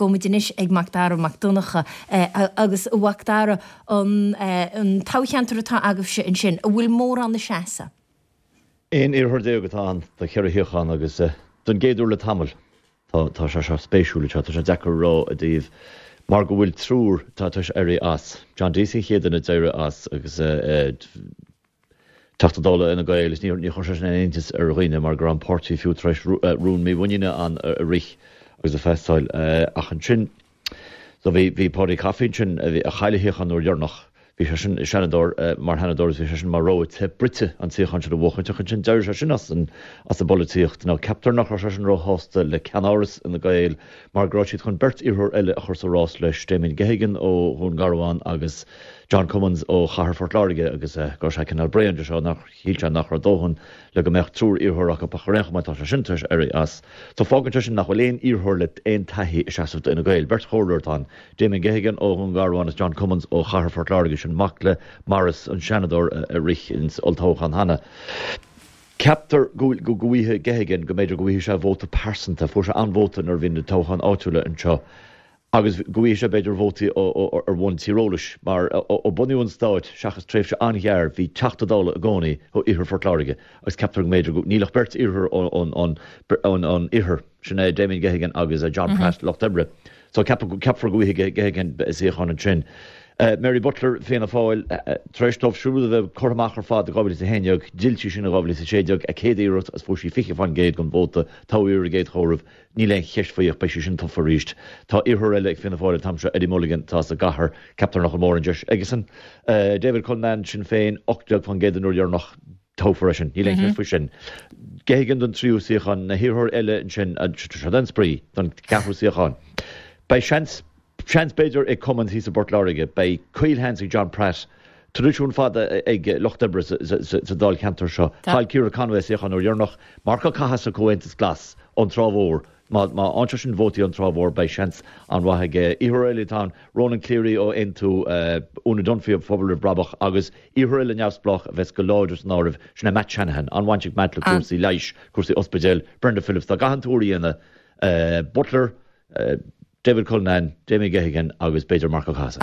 gomudinis ag Macdara Macdonacha agus Wacdara an tauchantartá agah se in sin a bhfuil mór an na seasa. Éon iarthar déagatán de cheirithíochan agus don géadú le tamil tá se spéisiúla tá se dechar rá a dtíobh mar go bhfuil trúr tá éirí as. John DC chéad na deire as agus $80 ina gael is ní chuir sin aontas ar roiine mar gur an pórtaí fiú treis rún mí bhaine an a rich agus a festáil ach an sin. So bhí pádaí caffeín sin a chaileíochan úr dearnach. Bhí sé sin Shanador mar Hanador bhí sé sin mar róid te Brite an tíochan sin a bhchainte sin deir sé sin as a bolíocht ná captar nach sé sin róásta le Canáras in na gael mar gráisiad chun bert iarthar eile a chur sa rás leis Damien Geoghegan ó Hún Garabháin agus John Cummins ó Chathair Fort Láirge agus go sé Canal Brean de seo nach híilte nach dóhan le go mecht trúr iarthach a pacharéach mai tá sé sintas ar as. Tá fágan sin nach bhfuil iarthar le aon taithí seasamh ina gael bert chóirtán Damien Geoghegan ó Hún Garabháin agus John Cummins ó Chathair Fort Láirge sin Macla Maris an Shanador a rich ins Oltóchan Hanna. Captar go guithe Geoghegan go méidir gohí se bhóta persanta fu se anvóta ar bhín de tóchan áitiúla an seo. Agus gohí se beidir bhótaí ar bhain tírólis mar ó bunúin stáid seachas tréimh se anhear bhí $80 a gcónaí ó iarthar Fort Láirge agus captar méidir go nílach bert iarthar an iarthar sinna Damien Geoghegan agus John Pratt Loch Debre. So captar gohí Geoghegan is échan an sin. Mary Butler féna fáil treistómh siúla bheith chomachar fád a gabhla a héineog, díiltí sin a gabhla a séideog a céad éireacht as fuair sí fiche fan géad gon bóta táíar a géad chomh ní le cheisfaíoch bei sin tofa ríist. Tá iarthar eile féna fáil tamse Eddie Mulligan tá a gahar captar nach an mór an deis. Egusan David Cullinan sin féin 8 fan géad an úr nach tófar sin, ní le cheisfa sin. Geoghegan don tríú siochan na hiarthar eile sin a den sprí don ceafú siochan. Bei Chance beidir ag cumann hí sa Bort Láirge bei Caoil Hens ag John Pratt tradiisiún fada ag Loch Debre sa dál cantar seo. Táil Ciara Conway siochan ó dhearnach marca caithas a comhaontas glas an trámhór má antar sin bhótaí an trámhór bei Chance an bhaithe iarthar eile tá Ronan Cleary ó intú úna Dunphy Phobal Brabach agus iarthar eile neamhsplach a bheits go láidir an áibh sinna Matt Shanahan an bhainteach Matt le cuasaí leiis cuasaí ospidéal Brenda Phillips tá gahantóirí ina Butler David Cullinan, Damien Geoghegan agus Beidir Marco Casa.